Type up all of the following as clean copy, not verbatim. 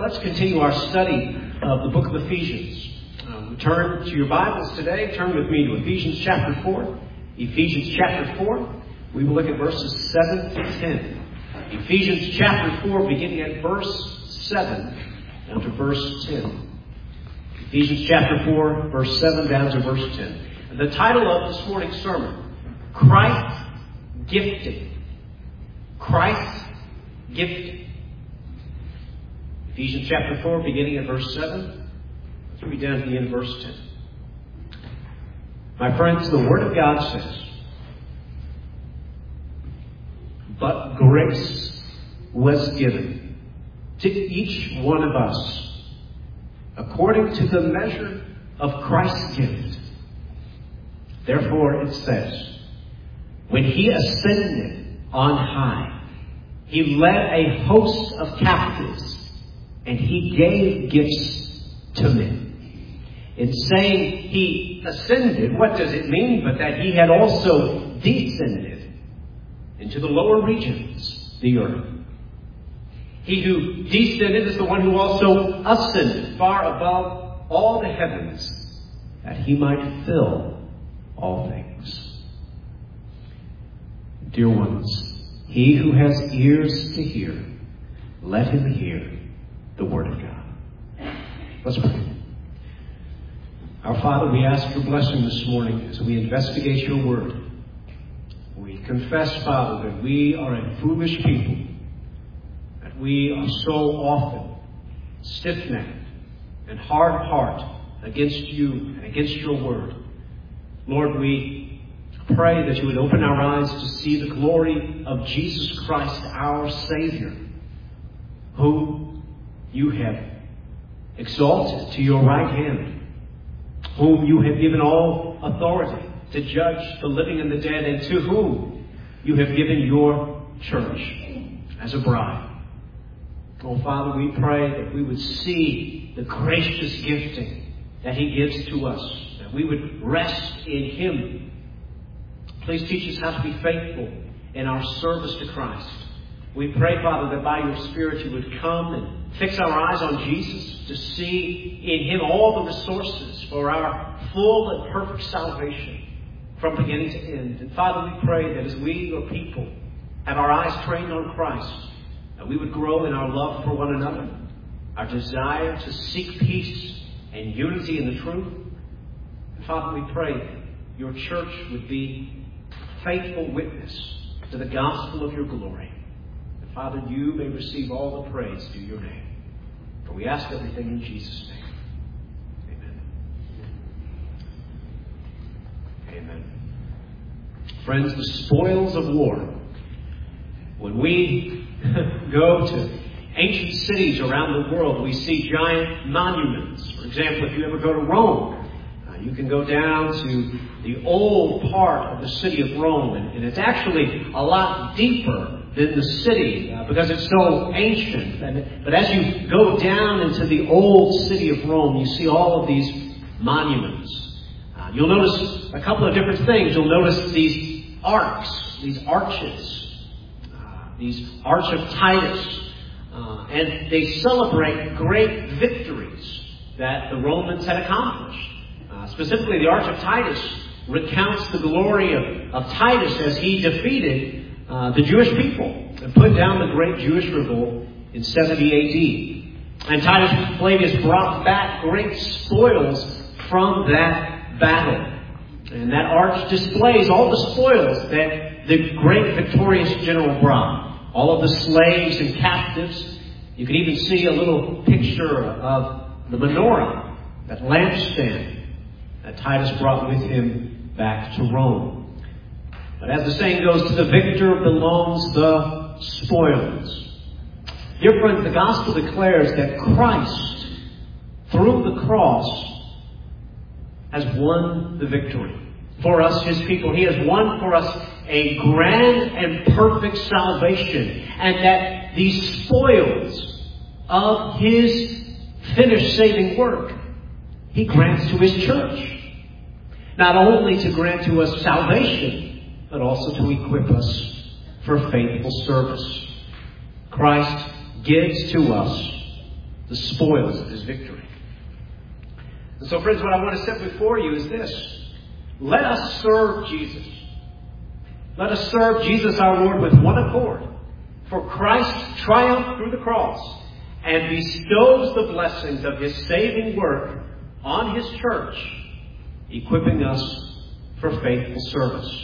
Let's continue our study of the book of Ephesians. We turn to your Bibles today. Turn with me to Ephesians chapter 4. Ephesians chapter 4. We will look at verses 7 to 10. Ephesians chapter 4, beginning at verse 7 down to verse 10. Ephesians chapter 4, verse 7 down to verse 10. And the title of this morning's sermon, Christ Gifted. Christ Gifted. Ephesians chapter 4, beginning at verse 7. Let's read down to the end of verse 10. My friends, the Word of God says, but grace was given to each one of us according to the measure of Christ's gift. Therefore it says, when He ascended on high, He led a host of captives, and He gave gifts to men. In saying He ascended, what does it mean but that He had also descended into the lower regions, the earth? He who descended is the one who also ascended far above all the heavens, that He might fill all things. Dear ones, he who has ears to hear, let him hear the Word of God. Let's pray. Our Father, we ask your blessing this morning as we investigate your Word. We confess, Father, that we are a foolish people, that we are so often stiff-necked and hard of heart against you and against your Word. Lord, we pray that you would open our eyes to see the glory of Jesus Christ, our Savior, whom you have exalted to your right hand, whom you have given all authority to judge the living and the dead, and to whom you have given your church as a bride. Oh, Father, we pray that we would see the gracious gifting that He gives to us, that we would rest in Him. Please teach us how to be faithful in our service to Christ. We pray, Father, that by your Spirit you would come and fix our eyes on Jesus, to see in Him all the resources for our full and perfect salvation from beginning to end. And Father, we pray that as we, your people, have our eyes trained on Christ, that we would grow in our love for one another, our desire to seek peace and unity in the truth. And Father, we pray that your church would be faithful witness to the gospel of your glory. And Father, you may receive all the praise due your name. For we ask everything in Jesus' name. Amen. Amen. Friends, the spoils of war. When we go to ancient cities around the world, we see giant monuments. For example, if you ever go to Rome, you can go down to the old part of the city of Rome, and it's actually a lot deeper than the city because it's so ancient. But as you go down into the old city of Rome, you see all of these monuments. You'll notice a couple of different things. You'll notice these arcs, these arches, these Arch of Titus, and they celebrate great victories that the Romans had accomplished. Specifically, the Arch of Titus recounts the glory of Titus as he defeated the Jewish people and put down the great Jewish revolt in 70 A.D. And Titus Flavius brought back great spoils from that battle. And that arch displays all the spoils that the great victorious general brought. All of the slaves and captives. You can even see a little picture of the menorah, that lampstand that Titus brought with him back to Rome. But as the saying goes, to the victor belongs the spoils. Dear friends, the gospel declares that Christ, through the cross, has won the victory. For us, His people, He has won for us a grand and perfect salvation. And that these spoils of His finished saving work, He grants to His church. Not only to grant to us salvation, but also to equip us for faithful service. Christ gives to us the spoils of his victory. And so, friends, what I want to set before you is this. Let us serve Jesus. Let us serve Jesus our Lord with one accord. For Christ triumphed through the cross and bestows the blessings of his saving work on his church, equipping us for faithful service.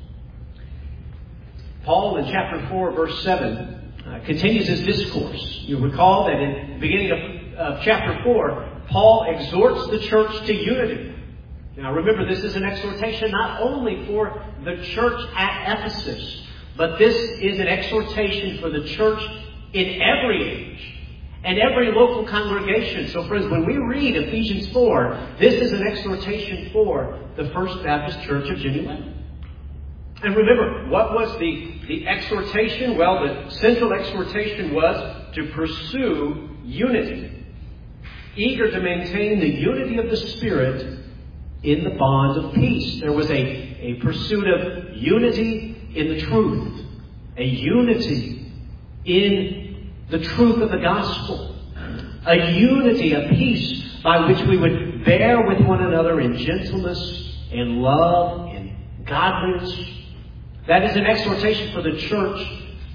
Paul in chapter 4, verse 7, continues his discourse. You recall that in the beginning of chapter 4, Paul exhorts the church to unity. Now remember, this is an exhortation not only for the church at Ephesus, but this is an exhortation for the church in every age and every local congregation. So friends, when we read Ephesians 4, this is an exhortation for the First Baptist Church of Genuine. And remember, what was the exhortation? Well, the central exhortation was to pursue unity, eager to maintain the unity of the Spirit in the bond of peace. There was a pursuit of unity in the truth, a unity in the truth of the gospel, a unity, a peace by which we would bear with one another in gentleness, in love, in godliness. That is an exhortation for the church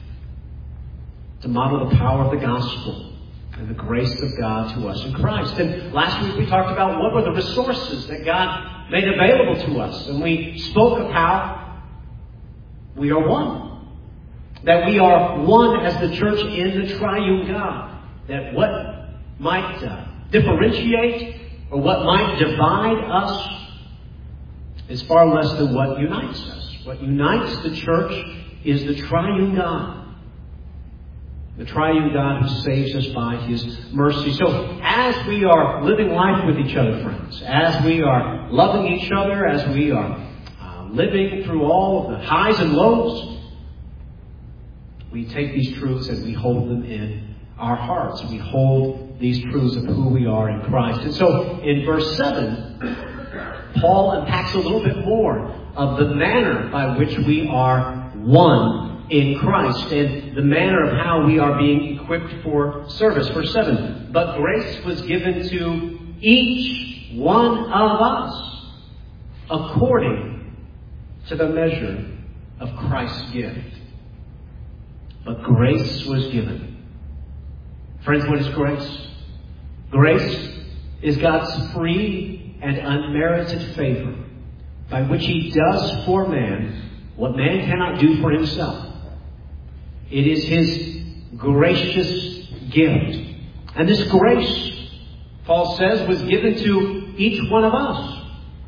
to model the power of the gospel and the grace of God to us in Christ. And last week we talked about what were the resources that God made available to us. And we spoke of how we are one. That we are one as the church in the triune God. That what might differentiate or what might divide us is far less than what unites us. What unites the church is the triune God. The triune God who saves us by his mercy. So as we are living life with each other, friends, as we are loving each other, as we are living through all of the highs and lows, we take these truths and we hold them in our hearts. We hold these truths of who we are in Christ. And so in verse 7, Paul unpacks a little bit more of the manner by which we are one in Christ and the manner of how we are being equipped for service. Verse 7, but grace was given to each one of us according to the measure of Christ's gift. But grace was given. Friends, what is grace? Grace is God's free and unmerited favor by which he does for man what man cannot do for himself. It is his gracious gift. And this grace, Paul says, was given to each one of us.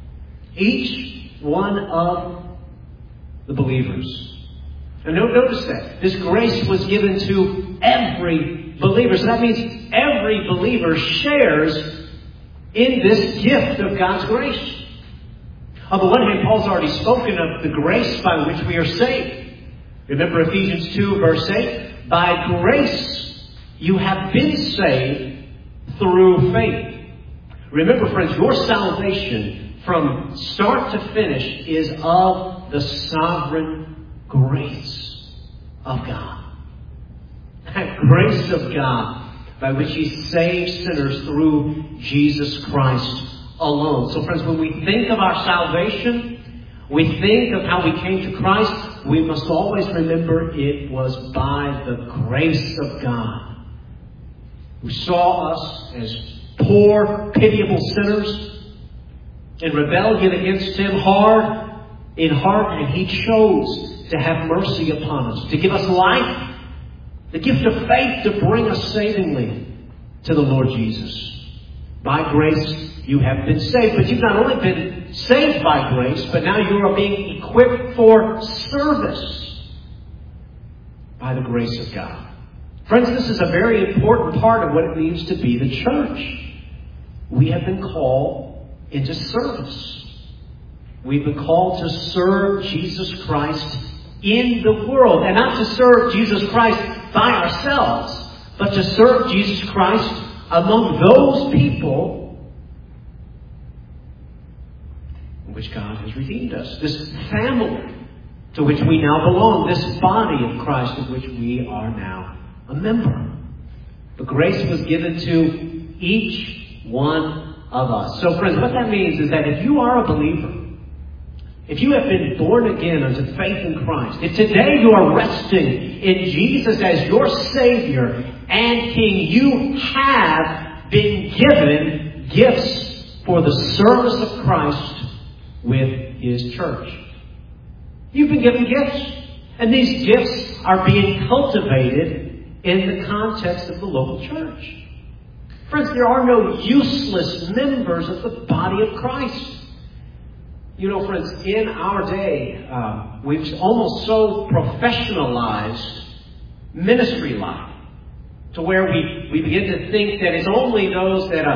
Each one of the believers. And notice that. This grace was given to every believer. So that means every believer shares in this gift of God's grace. On the one hand, Paul's already spoken of the grace by which we are saved. Remember Ephesians 2 verse 8? By grace you have been saved through faith. Remember, friends, your salvation from start to finish is of the sovereign grace of God. That grace of God by which he saves sinners through Jesus Christ alone. So friends, when we think of our salvation, we think of how we came to Christ, we must always remember it was by the grace of God, who saw us as poor, pitiable sinners in rebellion against him, hard in heart, and he chose to have mercy upon us, to give us life, the gift of faith to bring us savingly to the Lord Jesus. By grace you have been saved. But you've not only been saved by grace, but now you are being equipped for service by the grace of God. Friends, this is a very important part of what it means to be the church. We have been called into service. We've been called to serve Jesus Christ in the world. And not to serve Jesus Christ by ourselves, but to serve Jesus Christ among those people in which God has redeemed us. This family to which we now belong. This body of Christ of which we are now a member. but grace was given to each one of us. So friends, what that means is that if you are a believer, if you have been born again unto faith in Christ, if today you are resting in Jesus as your Savior and King, you have been given gifts for the service of Christ with His church. You've been given gifts. And these gifts are being cultivated in the context of the local church. Friends, there are no useless members of the body of Christ. You know, friends, in our day, we've almost so professionalized ministry life to where we begin to think that it's only those that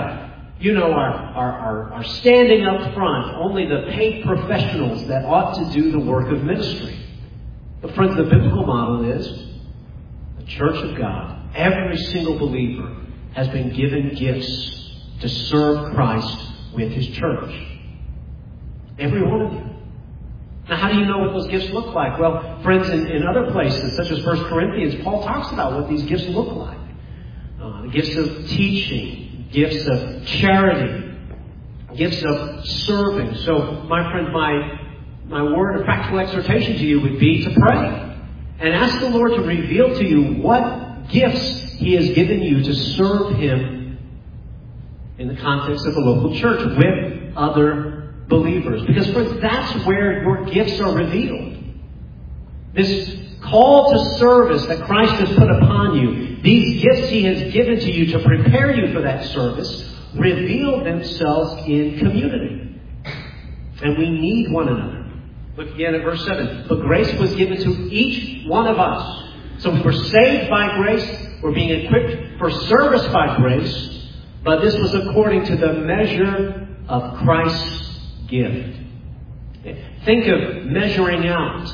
are standing up front, only the paid professionals that ought to do the work of ministry. But friends, the biblical model is the church of God. Every single believer has been given gifts to serve Christ with His church. Every one of you. Now, how do you know what those gifts look like? Well, friends, in other places, such as 1 Corinthians, Paul talks about what these gifts look like. Gifts of teaching, gifts of charity, gifts of serving. So, my friend, my word of practical exhortation to you would be to pray and ask the Lord to reveal to you what gifts He has given you to serve Him in the context of the local church with other believers. Because, friends, that's where your gifts are revealed. This call to service that Christ has put upon you, these gifts He has given to you to prepare you for that service, reveal themselves in community. And we need one another. Look again at verse 7. But grace was given to each one of us. So we were saved by grace. We're being equipped for service by grace. But this was according to the measure of Christ's gift. Think of measuring out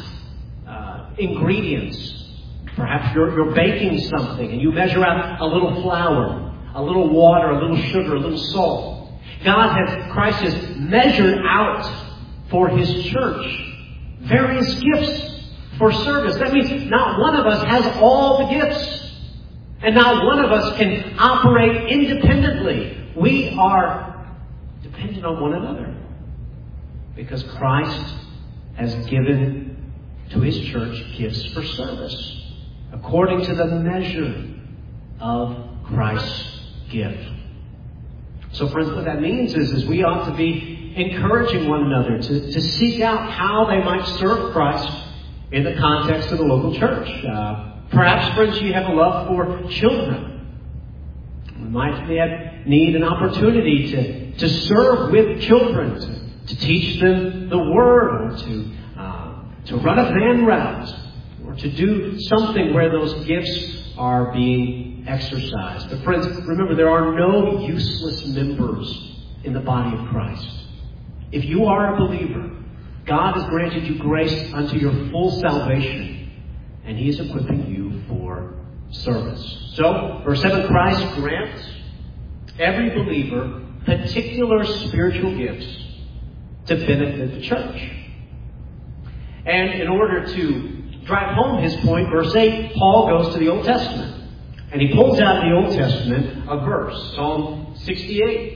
ingredients. Perhaps you're baking something and you measure out a little flour, a little water, a little sugar, a little salt. Christ has measured out for His church various gifts for service. That means not one of us has all the gifts. And not one of us can operate independently. We are dependent on one another. Because Christ has given to His church gifts for service. According to the measure of Christ's gift. So friends, what that means is we ought to be encouraging one another to seek out how they might serve Christ in the context of the local church. Perhaps, friends, you have a love for children. We might need an opportunity to serve with children, to teach them the Word, or to run a van route, or to do something where those gifts are being exercised. But friends, remember, there are no useless members in the body of Christ. If you are a believer, God has granted you grace unto your full salvation, and He is equipping you for service. So, verse 7, Christ grants every believer particular spiritual gifts to benefit the church. And in order to drive home his point, verse 8, Paul goes to the Old Testament. And he pulls out of the Old Testament a verse, Psalm 68.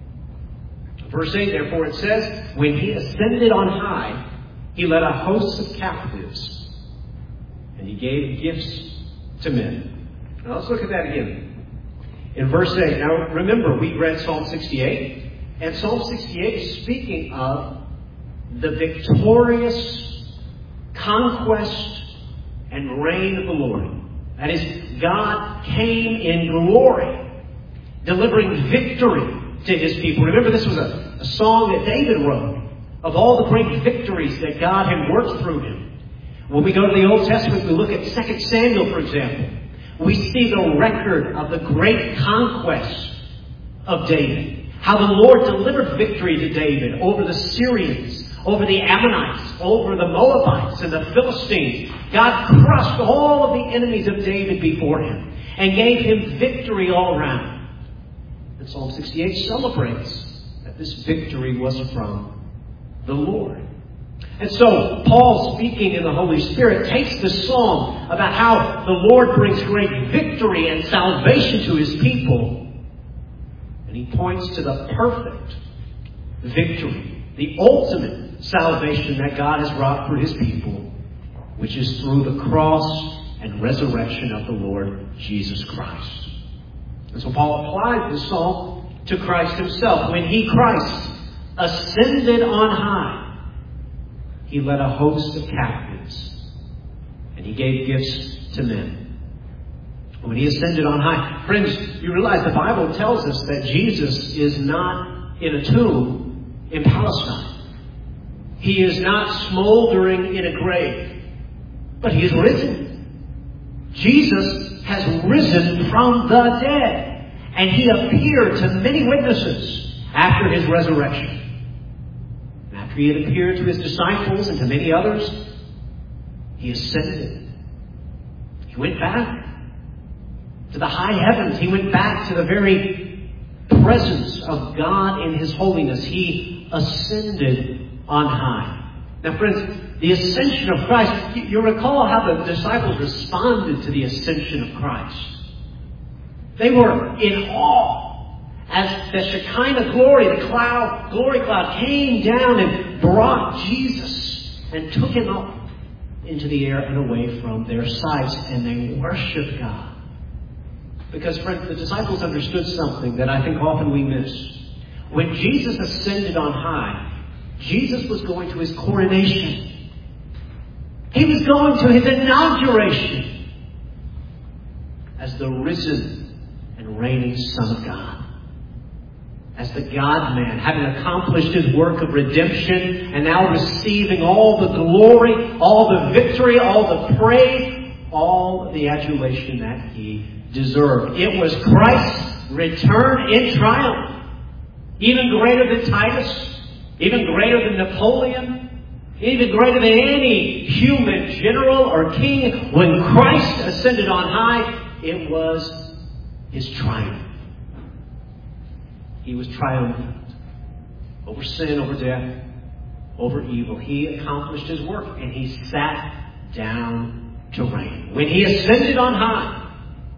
Verse 8, therefore, it says, when He ascended on high, He led a host of captives, and He gave gifts to men. Now let's look at that again. In verse 8, now remember, we read Psalm 68, and Psalm 68 is speaking of the victorious conquest and reign of the Lord. That is, God came in glory, delivering victory to His people. Remember, this was a song that David wrote of all the great victories that God had worked through him. When we go to the Old Testament, we look at 2 Samuel, for example. We see the record of the great conquest of David. How the Lord delivered victory to David over the Syrians, over the Ammonites, over the Moabites and the Philistines. God crushed all of the enemies of David before him and gave him victory all around. And Psalm 68 celebrates that this victory was from the Lord. And so, Paul, speaking in the Holy Spirit, takes this psalm about how the Lord brings great victory and salvation to His people. And he points to the perfect victory, the ultimate salvation that God has wrought for His people, which is through the cross and resurrection of the Lord Jesus Christ. And so Paul applied this psalm to Christ Himself. When He, Christ, ascended on high, He led a host of captives, and He gave gifts to men. When He ascended on high, friends, you realize the Bible tells us that Jesus is not in a tomb in Palestine. He is not smoldering in a grave, but He is risen. Jesus has risen from the dead, and He appeared to many witnesses after His resurrection. After He had appeared to His disciples and to many others, He ascended. He went back to the high heavens. He went back to the very presence of God in His holiness. He ascended on high. Now, friends, the ascension of Christ, you recall how the disciples responded to the ascension of Christ. They were in awe as the Shekinah glory, the glory cloud came down and brought Jesus and took Him up into the air and away from their sights, and they worshiped God. Because, friends, the disciples understood something that I think often we miss. When Jesus ascended on high, Jesus was going to His coronation. He was going to His inauguration as the risen and reigning Son of God. As the God-man, having accomplished His work of redemption and now receiving all the glory, all the victory, all the praise, all the adulation that He deserved. It was Christ's return in triumph. Even greater than Titus, even greater than Napoleon, even greater than any human general or king. When Christ ascended on high, it was His triumph. He was triumphant over sin, over death, over evil. He accomplished His work, and He sat down to reign. When He ascended on high,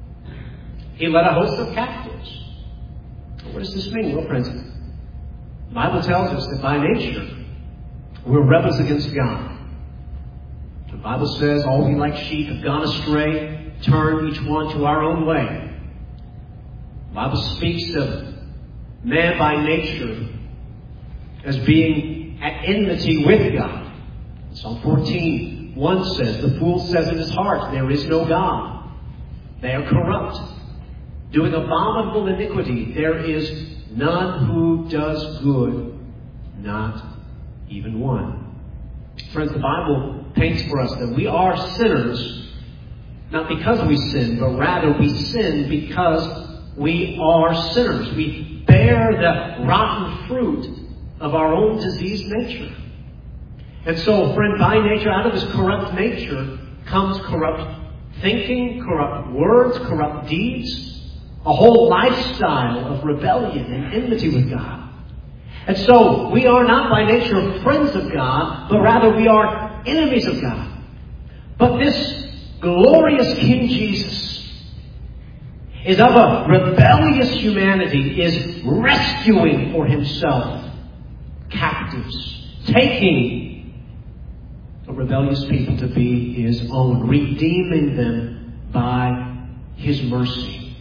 He led a host of captives. What does this mean? Well, friends, the Bible tells us that by nature, we're rebels against God. The Bible says, all we like sheep have gone astray, turn each one to our own way. The Bible speaks of man by nature as being at enmity with God. Psalm 14:1 says, the fool says in his heart, there is no God. They are corrupt, doing abominable iniquity. There is none who does good, not even one. Friends, the Bible paints for us that we are sinners, not because we sin, but rather we sin because we are sinners. We bear the rotten fruit of our own diseased nature. And so, friend, by nature, out of this corrupt nature comes corrupt thinking, corrupt words, corrupt deeds, a whole lifestyle of rebellion and enmity with God. And so, we are not by nature friends of God, but rather we are enemies of God. But this glorious King Jesus is of a rebellious humanity, is rescuing for Himself captives, taking a rebellious people to be His own, redeeming them by His mercy.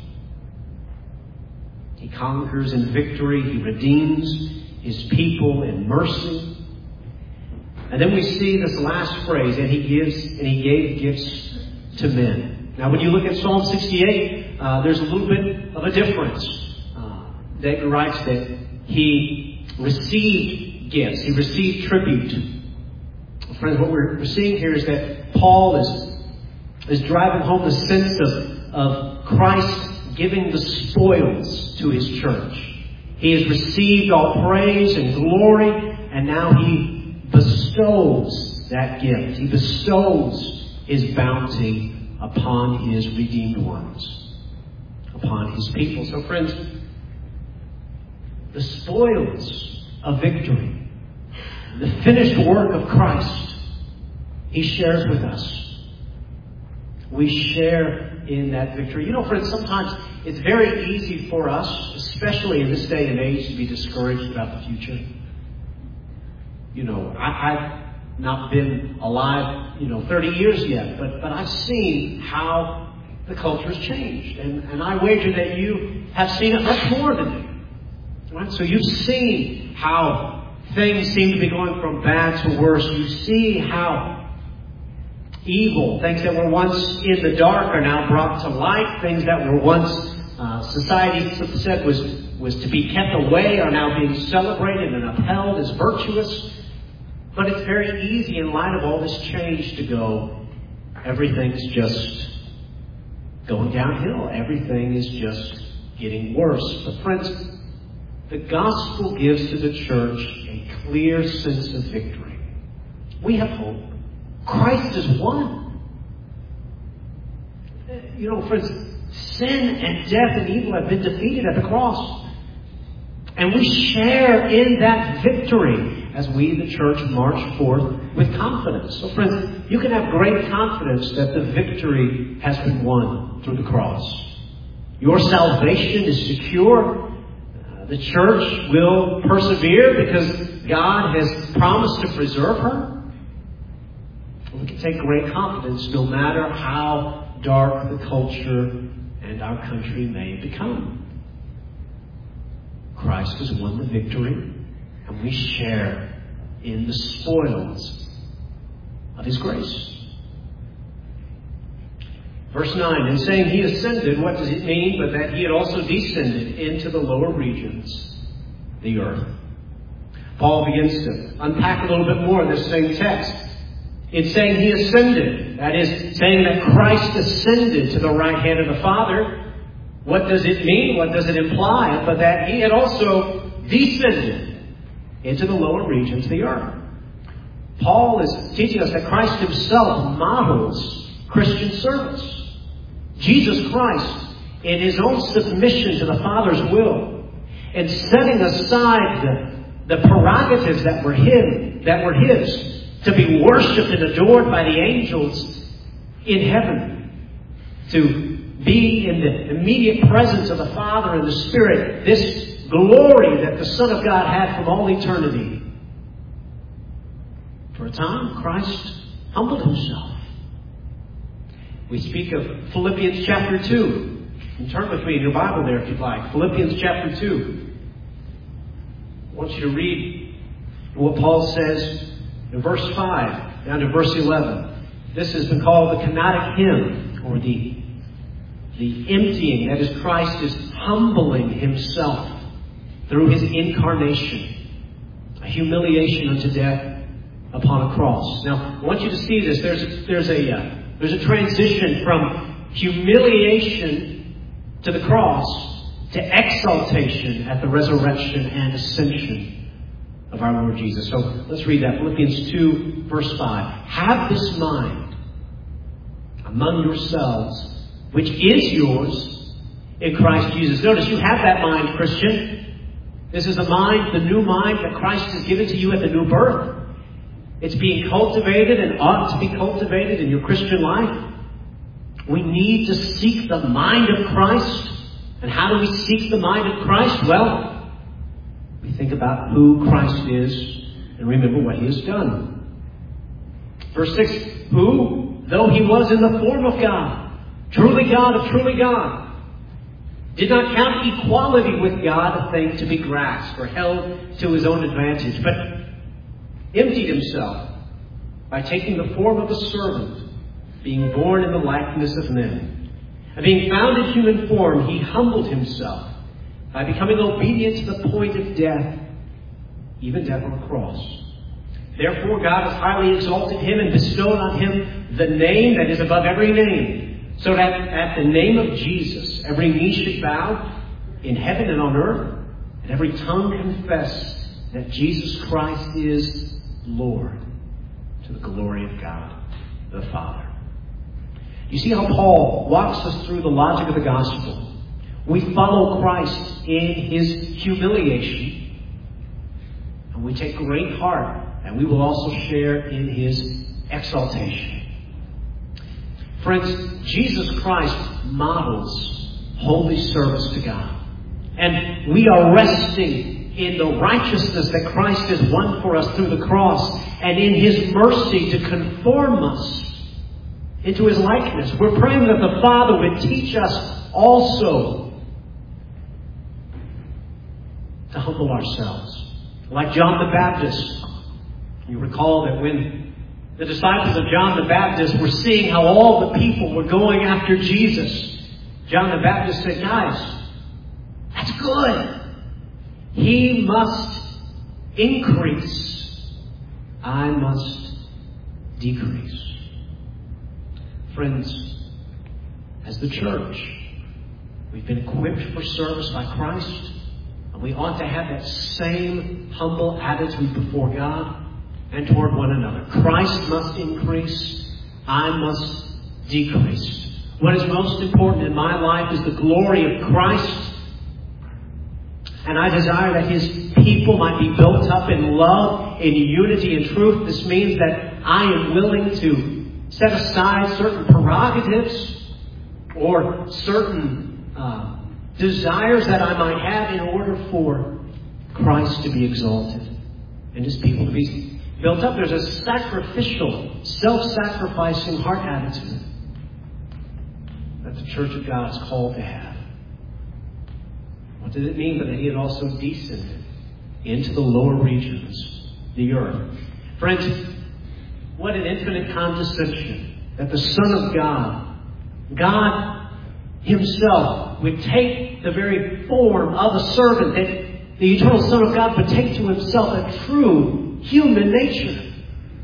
He conquers in victory. He redeems His people in mercy. And then we see this last phrase, and He gave gifts to men. Now, when you look at Psalm 68, there's a little bit of a difference. David writes that he received gifts. He received tribute. Friends, what we're seeing here is that Paul is driving home the sense of Christ giving the spoils to His church. He has received all praise and glory, and now He bestows that gift. He bestows His bounty upon His redeemed ones, upon His people. So, friends, the spoils of victory the finished work of Christ, He shares with us. We share in that victory. You know, friends, sometimes it's very easy for us, especially in this day and age, to be discouraged about the future. You know, I've not been alive, 30 years yet, but I've seen how the culture has changed. And I wager that you have seen it much more than me. Right? So you've seen how things seem to be going from bad to worse. You see how evil, things that were once in the dark are now brought to light. Things that were once society said was to be kept away are now being celebrated and upheld as virtuous. But it's very easy in light of all this change to go, everything's just going downhill. Everything is just getting worse. But friends, the gospel gives to the church a clear sense of victory. We have hope. Christ is won. Friends, sin and death and evil have been defeated at the cross. And we share in that victory as we, the church, march forth with confidence. So friends, you can have great confidence that the victory has been won through the cross. Your salvation is secure. The church will persevere because God has promised to preserve her. We can take great confidence no matter how dark the culture and our country may become. Christ has won the victory, and we share in the spoils of His grace. Verse 9, in saying He ascended, what does it mean but that He had also descended into the lower regions, the earth? Paul begins to unpack a little bit more in this same text. It's saying He ascended, that is, saying that Christ ascended to the right hand of the Father. What does it mean? What does it imply? But that He had also descended into the lower regions of the earth. Paul is teaching us that Christ Himself models Christian service. Jesus Christ, in His own submission to the Father's will, and setting aside the prerogatives that were His, to be worshipped and adored by the angels in heaven, to be in the immediate presence of the Father and the Spirit, this glory that the Son of God had from all eternity. For a time, Christ humbled Himself. We speak of Philippians chapter 2. You can turn with me in your Bible there if you'd like. Philippians chapter 2. I want you to read what Paul says in verse 5 down to verse 11. This has been called the kenotic hymn, or the emptying. That is, Christ is humbling Himself through His incarnation, a humiliation unto death upon a cross. Now, I want you to see this. There's a transition from humiliation to the cross to exaltation at the resurrection and ascension of our Lord Jesus. So let's read that. Philippians 2, verse 5. Have this mind among yourselves, which is yours in Christ Jesus. Notice, you have that mind, Christian. This is the mind, the new mind that Christ has given to you at the new birth. It's being cultivated and ought to be cultivated in your Christian life. We need to seek the mind of Christ. And how do we seek the mind of Christ? Well, we think about who Christ is and remember what He has done. Verse 6, who, though He was in the form of God, truly God of truly God, did not count equality with God a thing to be grasped or held to His own advantage, but emptied Himself by taking the form of a servant, being born in the likeness of men. And being found in human form, He humbled Himself by becoming obedient to the point of death, even death on the cross. Therefore God has highly exalted Him and bestowed on Him the name that is above every name, so that at the name of Jesus every knee should bow in heaven and on earth, and every tongue confess that Jesus Christ is Lord, to the glory of God the Father. You see how Paul walks us through the logic of the gospel. We follow Christ in His humiliation, and we take great heart and we will also share in His exaltation. Friends, Jesus Christ models holy service to God. And we are resting in the righteousness that Christ has won for us through the cross, and in His mercy to conform us into His likeness. We're praying that the Father would teach us also to humble ourselves. Like John the Baptist. You recall that when the disciples of John the Baptist were seeing how all the people were going after Jesus, John the Baptist said, guys, that's good. He must increase. I must decrease. Friends, as the church, we've been equipped for service by Christ, and we ought to have that same humble attitude before God and toward one another. Christ must increase. I must decrease. What is most important in my life is the glory of Christ. And I desire that His people might be built up in love, in unity and truth. This means that I am willing to set aside certain prerogatives or certain desires that I might have in order for Christ to be exalted and His people to be built up. There's a sacrificial, self-sacrificing heart attitude that the Church of God is called to have. What does it mean? But that He had also descended into the lower regions, the earth. Friends, what an infinite condescension that the Son of God, God Himself, would take the very form of a servant, that the eternal Son of God would take to Himself a true human nature.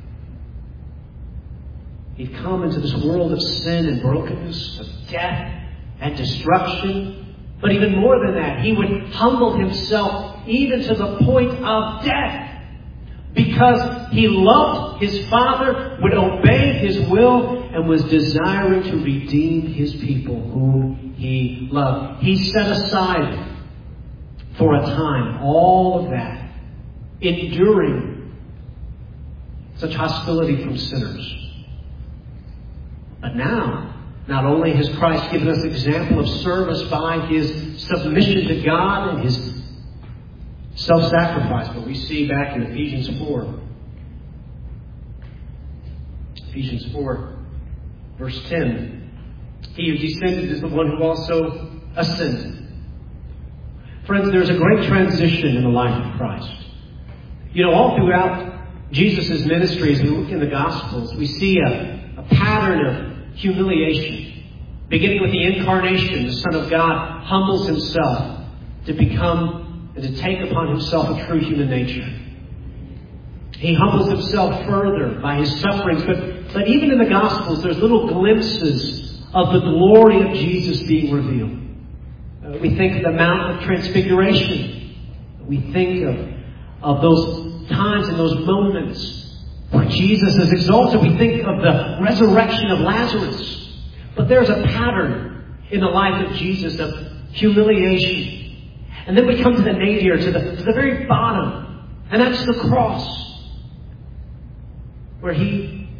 He'd come into this world of sin and brokenness, of death and destruction. But even more than that, He would humble Himself even to the point of death. Because He loved His Father, would obey His will, and was desiring to redeem His people whom He loved. He set aside for a time all of that, enduring such hostility from sinners. But now, not only has Christ given us example of service by His submission to God and His self-sacrifice, but we see back in Ephesians 4. Ephesians 4, verse 10. He who descended is the one who also ascended. Friends, there's a great transition in the life of Christ. You know, all throughout Jesus' ministry, as we look in the Gospels, we see a pattern of humiliation. Beginning with the incarnation, the Son of God humbles Himself to become and to take upon Himself a true human nature. He humbles Himself further by His sufferings. But even in the Gospels, there's little glimpses of the glory of Jesus being revealed. We think of the Mount of Transfiguration. We think of those times and those moments where Jesus is exalted. We think of the resurrection of Lazarus. But there's a pattern in the life of Jesus of humiliation. And then we come to the nadir, to the very bottom. And that's the cross. Where He,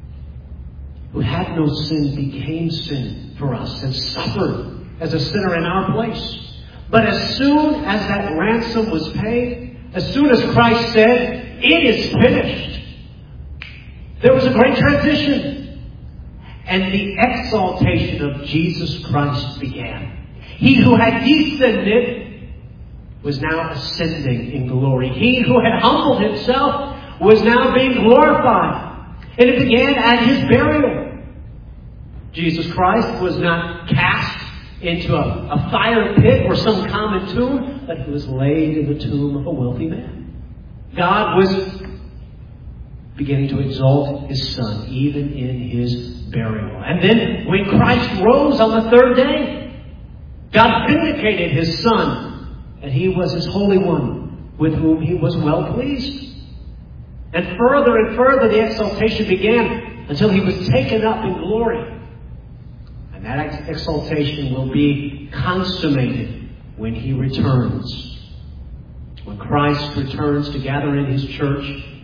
who had no sin, became sin for us and suffered as a sinner in our place. But as soon as that ransom was paid, as soon as Christ said, "It is finished," there was a great transition. And the exaltation of Jesus Christ began. He who had descended was now ascending in glory. He who had humbled Himself was now being glorified. And it began at His burial. Jesus Christ was not cast into a fire pit or some common tomb, but He was laid in the tomb of a wealthy man. God was beginning to exalt His Son, even in His burial. And then when Christ rose on the third day, God vindicated His Son, and He was His Holy One, with whom He was well pleased. And further, the exaltation began until He was taken up in glory. And that exaltation will be consummated when He returns. When Christ returns to gather in His church,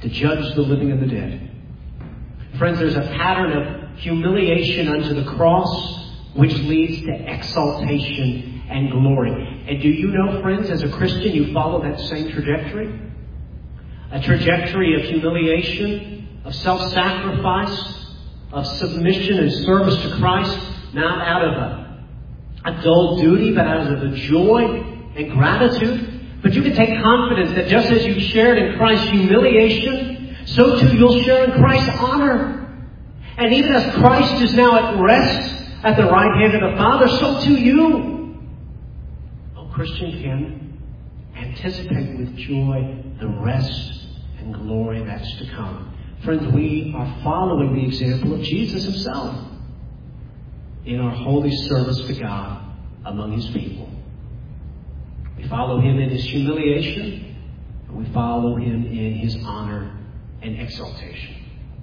to judge the living and the dead. Friends, there's a pattern of humiliation unto the cross, which leads to exaltation and glory. And do you know, friends, as a Christian, you follow that same trajectory? A trajectory of humiliation, of self-sacrifice, of submission and service to Christ, not out of a dull duty, but out of a joy and gratitude. But you can take confidence that just as you shared in Christ's humiliation, so too you'll share in Christ's honor. And even as Christ is now at rest at the right hand of the Father, so too you, oh Christian, can anticipate with joy the rest and glory that's to come. Friends, we are following the example of Jesus himself in our holy service to God among his people. We follow him in his humiliation, and we follow him in his honor and exaltation.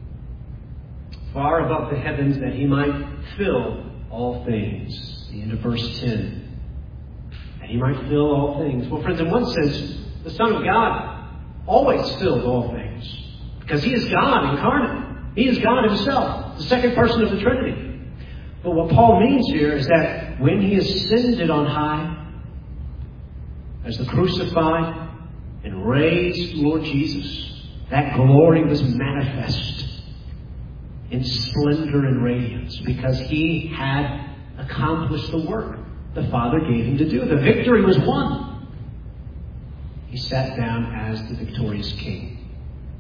Far above the heavens, that he might fill all things. The end of verse 10. That he might fill all things. Well, friends, in one sense, the Son of God always filled all things, because he is God incarnate. He is God himself, the second person of the Trinity. But what Paul means here is that when he ascended on high, as the crucified and raised Lord Jesus, that glory was manifest in splendor and radiance, because he had accomplished the work the Father gave him to do. The victory was won. He sat down as the victorious King.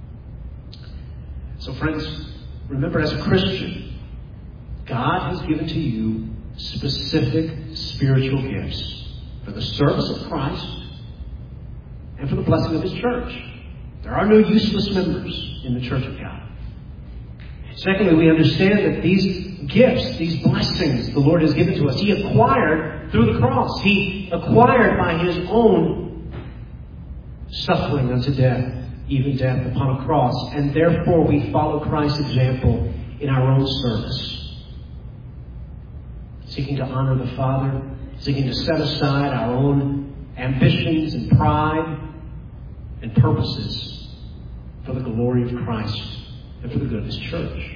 So friends, remember, as a Christian, God has given to you specific spiritual gifts for the service of Christ and for the blessing of his church. There are no useless members in the church of God. Secondly, we understand that these gifts, these blessings the Lord has given to us, he acquired through the cross. He acquired by his own suffering unto death, even death upon a cross. And therefore we follow Christ's example in our own service, seeking to honor the Father, seeking to set aside our own ambitions and pride and purposes for the glory of Christ and for the good of his church.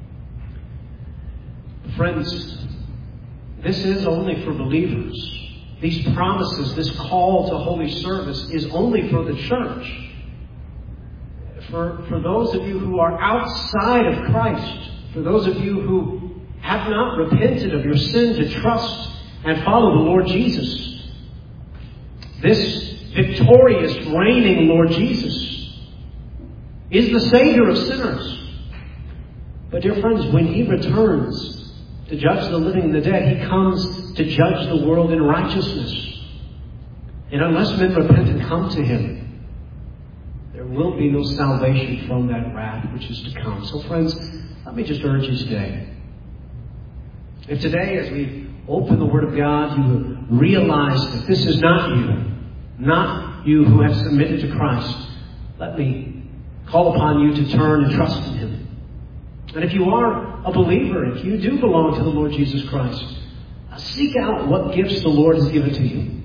Friends, this is only for believers. These promises, this call to holy service is only for the church. For those of you who are outside of Christ, for those of you who have not repented of your sin to trust and follow the Lord Jesus, this victorious, reigning Lord Jesus is the Savior of sinners. But dear friends, when he returns to judge the living and the dead, he comes to judge the world in righteousness. And unless men repent and come to him, there will be no salvation from that wrath which is to come. So friends, let me just urge you today. If today, as we open the Word of God, you realize that this is not you who have submitted to Christ, let me call upon you to turn and trust in him. And if you are a believer, if you do belong to the Lord Jesus Christ, seek out what gifts the Lord has given to you.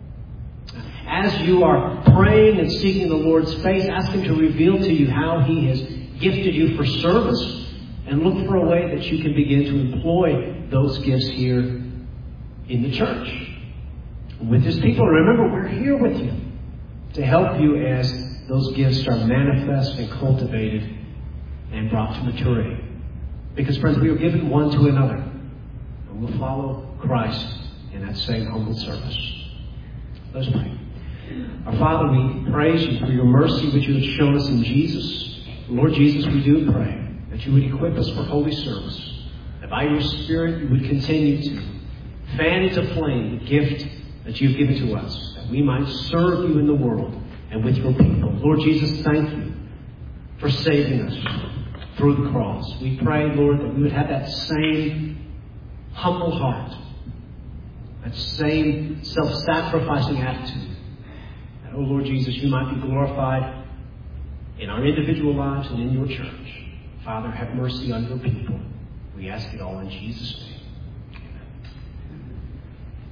As you are praying and seeking the Lord's face, ask him to reveal to you how he has gifted you for service, and look for a way that you can begin to employ those gifts here in the church with his people. Remember, we're here with you to help you as those gifts are manifest and cultivated and brought to maturity. Because, friends, we are given one to another, and we'll follow Christ in that same humble service. Let's pray. Our Father, we praise you for your mercy which you have shown us in Jesus. Lord Jesus, we do pray that you would equip us for holy service, that by your Spirit you would continue to fan into flame the gift that you've given to us, that we might serve you in the world and with your people. Lord Jesus, thank you for saving us through the cross. We pray, Lord, that we would have that same humble heart, that same self-sacrificing attitude, that, oh Lord Jesus, you might be glorified in our individual lives and in your church. Father, have mercy on your people. We ask it all in Jesus' name.